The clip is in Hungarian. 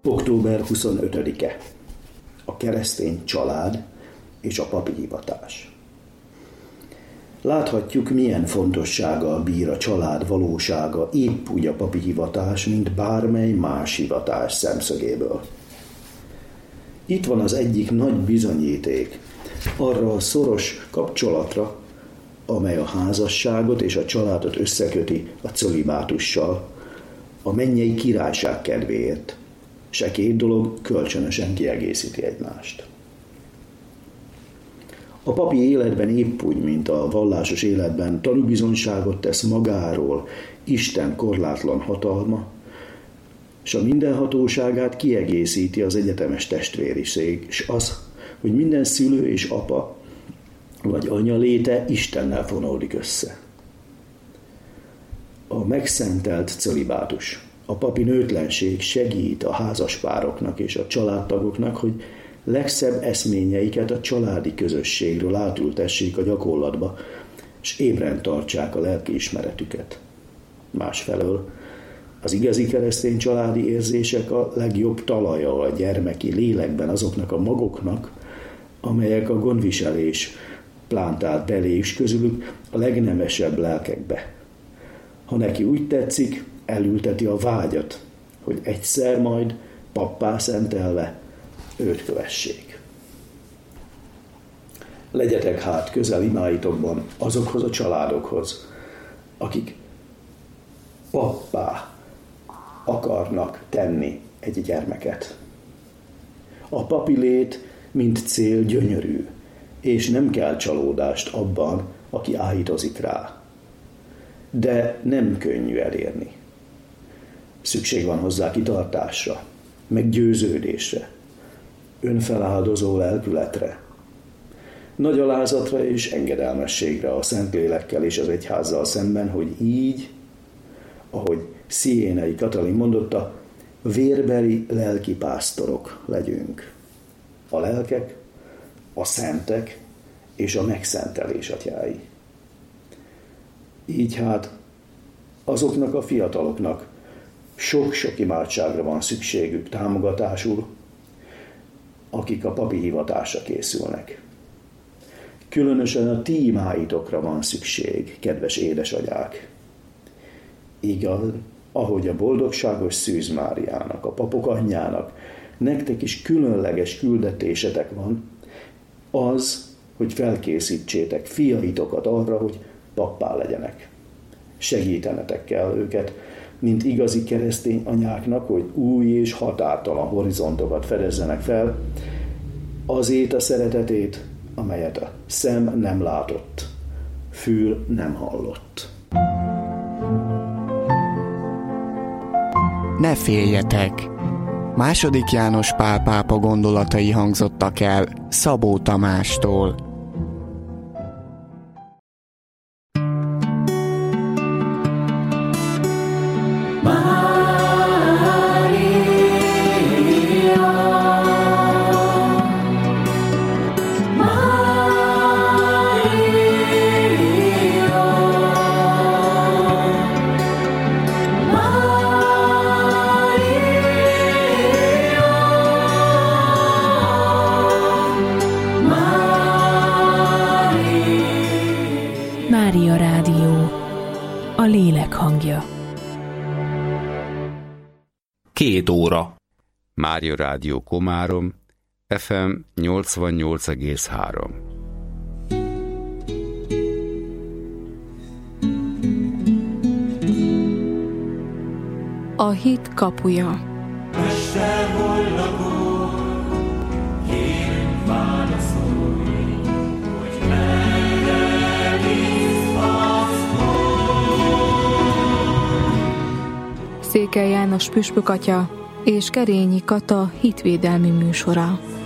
Október 25-e. A keresztény család és a papi hivatás. Láthatjuk, milyen fontossággal bír a család valósága épp úgy a papi hivatás, mint bármely más hivatás szemszögéből. Itt van az egyik nagy bizonyíték arra a szoros kapcsolatra, amely a házasságot és a családot összeköti a cölibátussal, a mennyei királyság kedvéért, és e két dolog kölcsönösen kiegészíti egymást. A papi életben épp úgy, mint a vallásos életben tanúbizonyságot tesz magáról Isten korlátlan hatalma, és a mindenhatóságát kiegészíti az egyetemes testvériség, és az, hogy minden szülő és apa vagy anya léte Istennel fonódik össze. A megszentelt cölibátus, a papi nőtlenség segít a házaspároknak és a családtagoknak, hogy legszebb eszményeiket a családi közösségről átültessék a gyakorlatba, és ébren tartsák a lelkiismeretüket. Másfelől az igazi keresztény családi érzések a legjobb talaja a gyermeki lélekben azoknak a magoknak, amelyek a gondviselés plántált belé, és közülük a legnemesebb lelkekbe. Ha neki úgy tetszik, elülteti a vágyat, hogy egyszer majd pappá szentelve őt kövessék. Legyetek hát közel imáitokban azokhoz a családokhoz, akik pappá akarnak tenni egy gyermeket. A papi lét, mint cél gyönyörű, és nem kell csalódást abban, aki áhítozik rá. De nem könnyű elérni. Szükség van hozzá kitartásra, meggyőződésre, önfeláldozó lelkületre, nagy alázatra és engedelmességre a Szentlélekkel és az egyházzal szemben, hogy így, ahogy Sziénai Katalin mondotta, vérbeli lelkipásztorok legyünk. A lelkek, a szentek és a megszentelés atyái. Így hát azoknak a fiataloknak sok-sok imádságra van szükségük támogatásul, akik a papi hivatásra készülnek. Különösen a ti imáitokra van szükség, kedves édesanyák. Igaz, ahogy a boldogságos Szűz Máriának, a papok anyjának, nektek is különleges küldetésetek van, az, hogy felkészítsétek fiaitokat arra, hogy pappá legyenek. Segítenetek kell őket, mint igazi keresztény anyáknak, hogy új és határtalan horizontokat fedezzenek fel, azét a szeretetét, amelyet a szem nem látott, fül nem hallott. Ne féljetek! II. János Pál pápa gondolatai hangzottak el Szabó Tamástól. Mária Rádió, a lélek hangja. 2 óra. Mária Rádió Komárom, FM 88,3. A hit kapuja. Mester, hol lakol, kérünk válaszolni, hogy merre bízhatsz Székely János püspök atya és Kerényi Kata hitvédelmi műsora.